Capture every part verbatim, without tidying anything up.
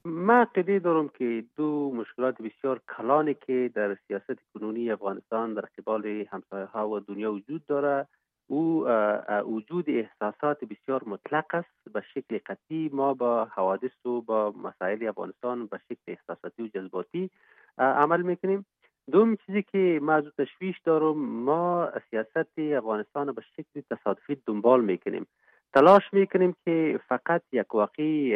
من عقیده دارم که دو مشکلات بسیار کلانی که در سیاست کنونی افغانستان در قبال همسایه ها و دنیا وجود داره، او وجود احساسات بسیار مطلق است. به شکل قطعی ما با حوادث و با مسائل افغانستان به شکل احساساتی و جذباتی عمل میکنیم. دوم چیزی که من از تشویش دارم، ما سیاست افغانستان به شکل تصادفی دنبال میکنیم. تلاش میکنیم که فقط یک واقعی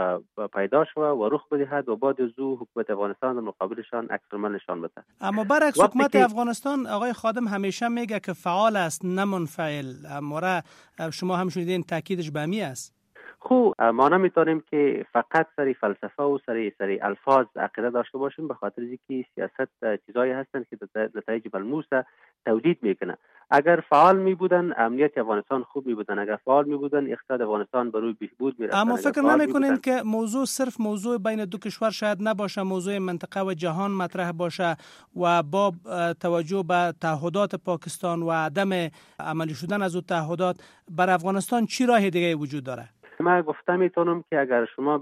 پیدا شود و رخ بدهد و بعد از او حکومت افغانستان در مقابلشان عکس العمل نشان بده. اما برعکس حکومت افغانستان آقای خادم همیشه میگه که فعال است نه منفعل. مورا شما هم شنیدین تاکیدش به می است. خب ما نمیتونیم که فقط سری فلسفه و سری سری الفاظ عقیده داشته باشیم، به خاطر اینکه سیاست چیزایی هستند که نتایج ملموس تولید میکنه. اگر فعال می بودن امنیت افغانستان خوب می بودن، اگر فعال می بودن اقتصاد افغانستان به روی بهبود می رفتن. اما فکر نمی کنین که موضوع صرف موضوع بین دو کشور شاید نباشه، موضوع منطقه و جهان مطرح باشه و با توجه به تعهدات پاکستان و عدم عملی شدن از اون تعهدات بر افغانستان چی راه دیگه وجود داره؟ من گفتم میتونم که اگر شما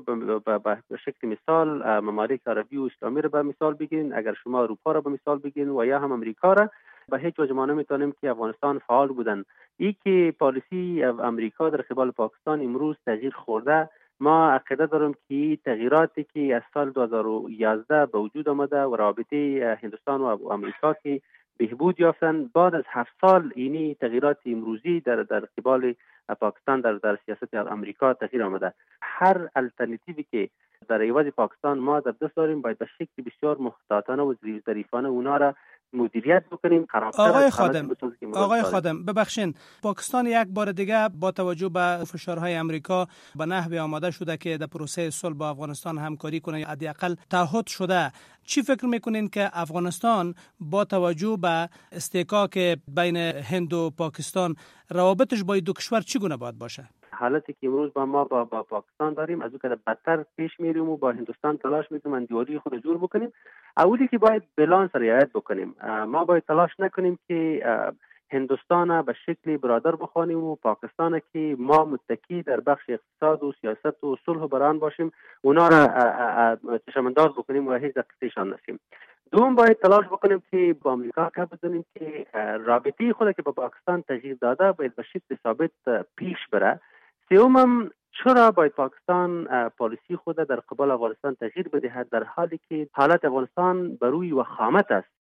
به شکل مثال ممالک عربی و اسلامی رو به مثال بگیرین، اگر شما اروپا رو به مثال بگیرین و یا هم امریکا را، به هیچ وجه ما نمیتونیم که افغانستان فعال بودن. ای که پالیسی امریکا در قبال پاکستان امروز تغییر خورده، ما عقیده دارم که تغییراتی که از سال دو هزار و یازده به وجود آمده و رابطه هندوستان و امریکا که بهبود یافتن بعد از هفت سال، اینی تغییرات امروزی در در قبال پاکستان در در سیاست امریکا تغییر آمده. هر الټرناتیوی که در عوض پاکستان ما در دست داریم باید به شکل بسیار محتاطانه و ظریفانه اونا را مدیریت بکنیم. آقای خادم آقای خادم ببخشین، پاکستان یک بار دیگه با توجه به فشارهای امریکا به نحوی آماده شده که در پروسه صلح با افغانستان همکاری کنه یا حداقل تعهد شده. چی فکر میکنین که افغانستان با توجه به استحکاک بین هند و پاکستان روابطش با دو کشور چگونه باید باشه؟ حالتی که امروز با ما با, با پاکستان داریم، از اون که بدتر پیش میریم و با هندوستان تلاش میکنیم اندیواری خود جور بکنیم. اولی که باید بالانس رعایت بکنیم. ما باید تلاش نکنیم که هندوستان به شکل برادر بخوانیم و پاکستان که ما متکی در بخش اقتصاد و سیاست و صلح و بران باشیم اونا را چشمانداز بکنیم و هیچ دقیقشان نشیم. دوم باید تلاش بکنیم که با امریکا که بدونیم که رابطه خود که با پاکستان تغییر داده باید به شکل ثابت پیش بره. سوم، چرا باید پاکستان پالیسی خود در قبال افغانستان تغییر بدهد در حالی که حالت افغانستان بر روی وخامت است؟